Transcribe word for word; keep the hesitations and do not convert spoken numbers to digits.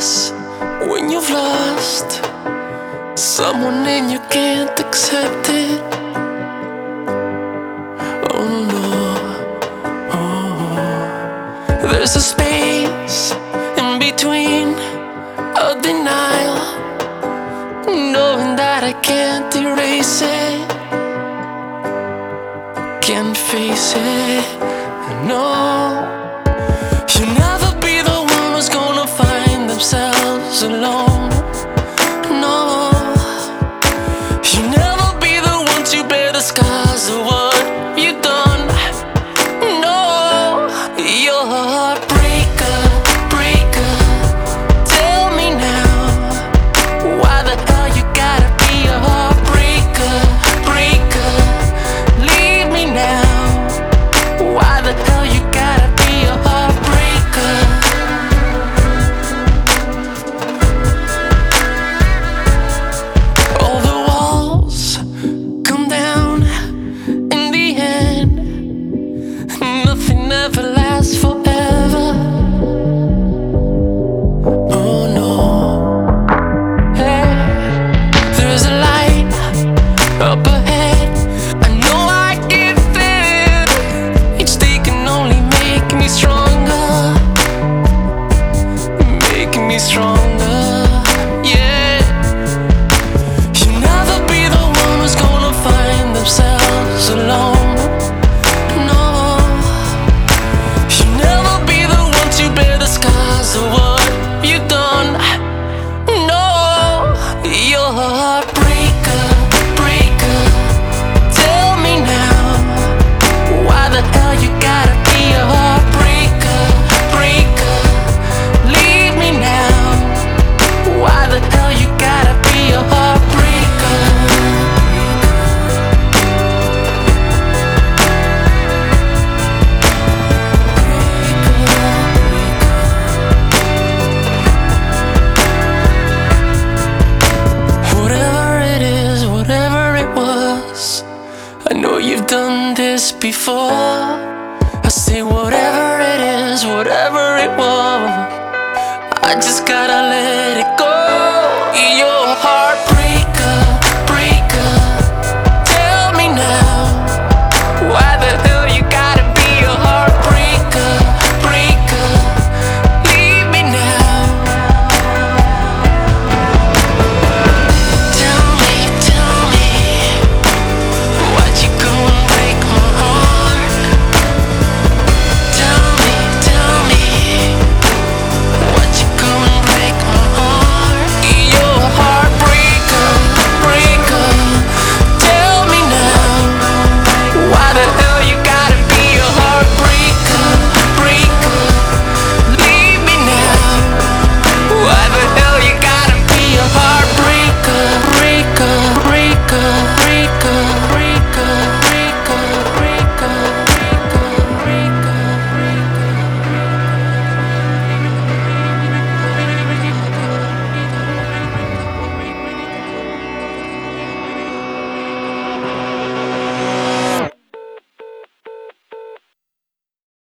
hurts when you've lost someone and you can't accept it. Oh no, oh. There's a space in between a denial, knowing that I can't erase it, can't face it, no. You'll never be the one who's gonna find themselves alone, no. You'll never be the one to bear the scars of what you've done, no. You're a heartbreaker, breaker. Tell me now, why the hell you gotta be a heartbreaker, breaker? Leave me now, why the hell you gotta be a heartbreaker? All the walls come down in the end. Nothing ever lasts forever. Oh no. Hey, there's a light up ahead. I know I get there. Each day can only make me stronger, make me stronger. Yeah. You'll never be the one who's gonna find themselves alone, no. You'll never be the one to bear the scars of what you've done, no. You're a heartbreaker, breaker. Tell me now, why the hell you gotta be a heartbreaker, breaker? Leave me now, why the hell you gotta be a heartbreaker? Whatever it is, whatever it was, I know you've done this before. I say whatever it is, whatever it was, I just gotta let it go. Your heart